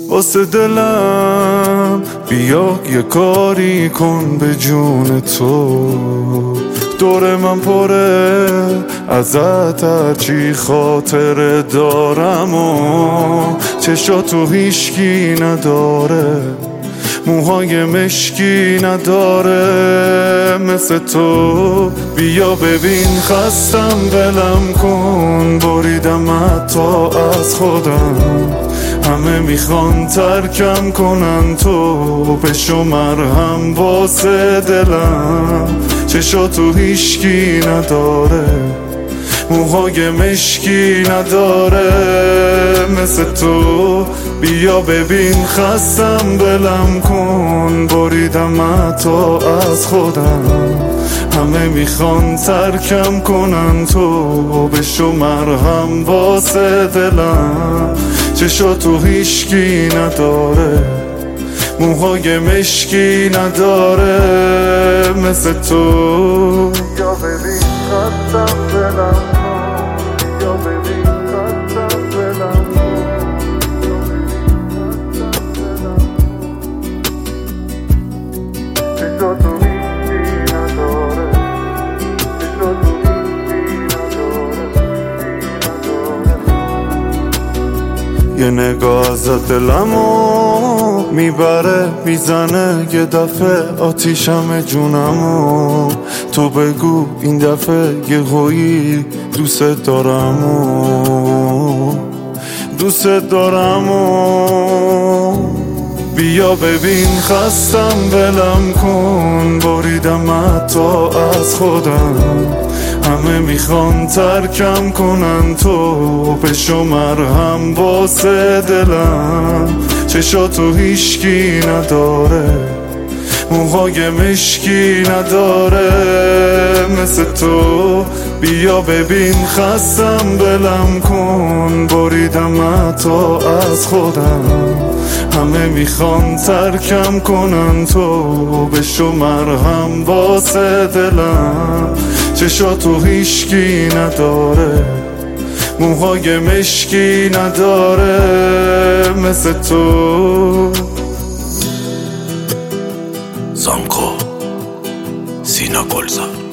واسه دلم بیا یه کاری کن به جون تو. دور من پره ازت هرچی خاطره دارم و چشاتو هیشکی نداره، موهای مشکی نداره مثل تو. بیا ببین خستم ولم کن، بریدم حتی از خودم. همه میخوان ترکم کنن، تو بشو مرهم واسه دلم. چشاتو هیشکی نداره، موهای مشکی نداره مثل تو. بیا ببین خستم ولم کن، بریدم حتی از خودم. همه میخوان ترکم کنن، تو بشو مرهم واسه دلم. چشاتو هیشکی نداره، موهای مشکی نداره مثل تو. بیا ببین خستم ولم کن، بیا ببین خستم ولم کن. چشاتو هیچی نداره، چشاتو هیچی نداره. یه نگاه ازت دلمو میبره میزنه، یه دفعه آتیشم جونمو. تو بگو این دفعه یه هویی دوست دارم. بیا ببین خستم ولم کن، بریدم حتی از خودم. همه میخوان ترکم کنن، تو بشو مرهم واسه دلم. چشاتو هیشکی نداره، موهای مشکی نداره مثل تو. بیا ببین خستم ولم کن، بریدم حتی از خودم. همه میخوان ترکم کنن، تو بشو مرهم واسه دلم. چشاتو هیشکی نداره، موهای مشکی نداره مثل تو. زانکو سینا گلزار.